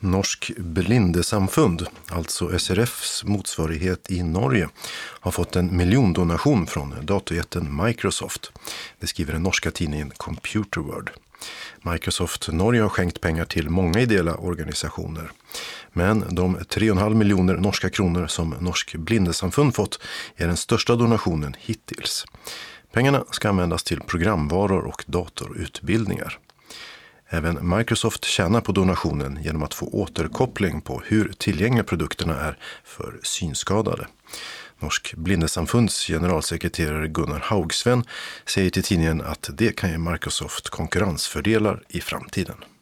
Norsk blindesamfund, alltså SRFs motsvarighet i Norge, har fått en miljondonation från datorjätten Microsoft. Det skriver den norska tidningen Computer World. Microsoft Norge har skänkt pengar till många ideella organisationer. Men de 3,5 miljoner norska kronor som Norsk blindesamfund fått är den största donationen hittills. Pengarna ska användas till programvaror och datorutbildningar. Även Microsoft tjänar på donationen genom att få återkoppling på hur tillgängliga produkterna är för synskadade. Norsk blindesamfunds generalsekreterare Gunnar Haugsven säger till tidningen att det kan ge Microsoft konkurrensfördelar i framtiden.